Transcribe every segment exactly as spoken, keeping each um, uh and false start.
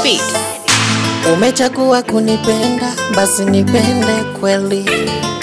beat. Umechagua kunipenda, basi nipende kweli.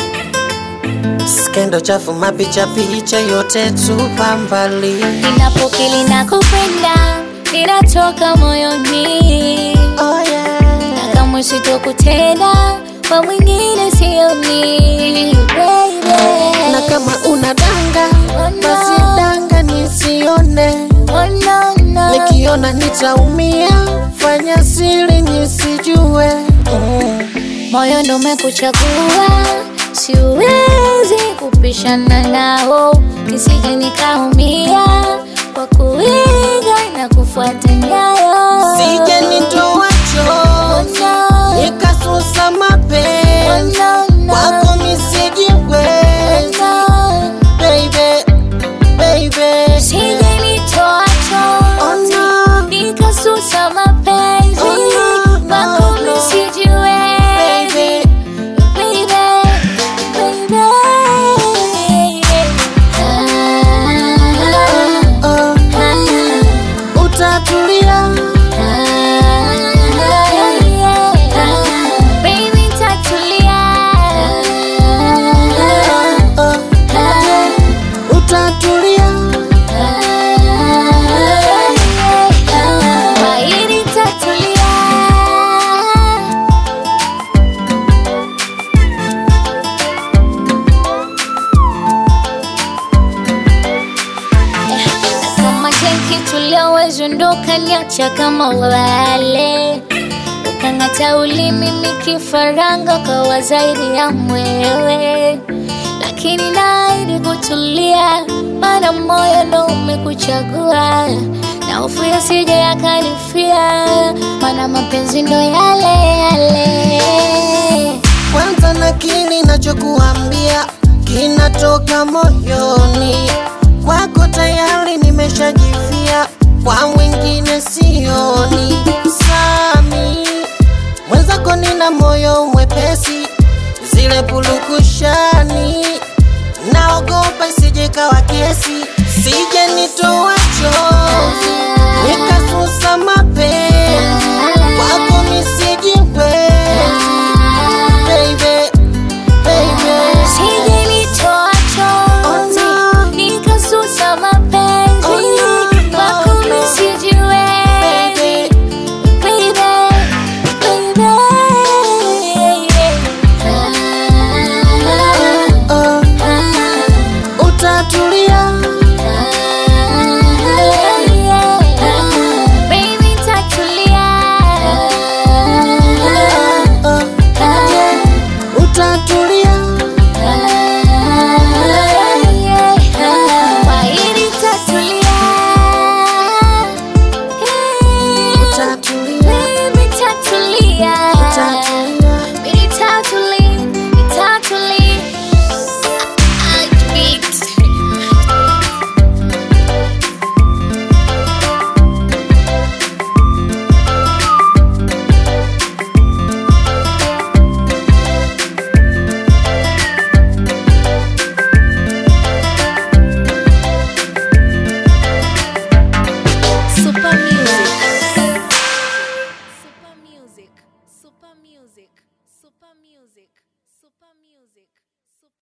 Skendo chafu, mapicha picha, yote tupa mbali. Ninapokili na kupenda, ninatoka moyoni. Oh yeah. Na kama sitokutenda, kwa mwingine sioni, baby. Na kama unadanga, Oh, no. basi danga nisione. Oh, no, no. Nikiona nitaumia, fanya siri nisijue. mm. Moyo ndo umekuchagua, siwezi kupishana nao, nisije nikaumia kwa kuiga na kufuata nyayo. Sije nitoa chozi, Oh, no. nikasusa Oh, mapenzi, no, no. wako misijiwezi. No. Baby, baby, Sije nitoa Oh, chozi, no. nikasusa mapenzi, Oh, no, no, wako no. misijiwezi. baby. Baby, baby. Oh, utatulia. Baby, tatulia. Oh, utatulia. Baby, tatulia. Kama jenki tulioweza ndoka niacha kama wale, ukang'ata ulimi mikifaranga kawa zaidi ya mwewe, lakini naidi kutulia, mana moyo ndo umekuchagua, na hofu yasije yakanifia, mana mapenzi ndo yale yale. Kwanza nakili nachokuambia kinatoka moyoni, kwako tayari nimeshajifia, kwa mwingine sioni. Sami mwenzako, nina moyo mwepesi, zile pulukushani naogopa isije kawa kesi, sije nitoa chozi nikasusa mapenzi, kwako misijiwezi. Baby, baby, Sije nitoa Oh, chozi, no. nikasusa mapenzi, Oh, no, no, wako no. misijiwezi. baby. Baby, baby. Oh, utatulia. Baby, tatulia. Oh, utatulia. Baby, tatulia. Utatulia. Baby, tatulia. Utatulia. Baby, tatulia. Tatulia. Heartbeat. Super music. Super music. Super music. Super music. Super music.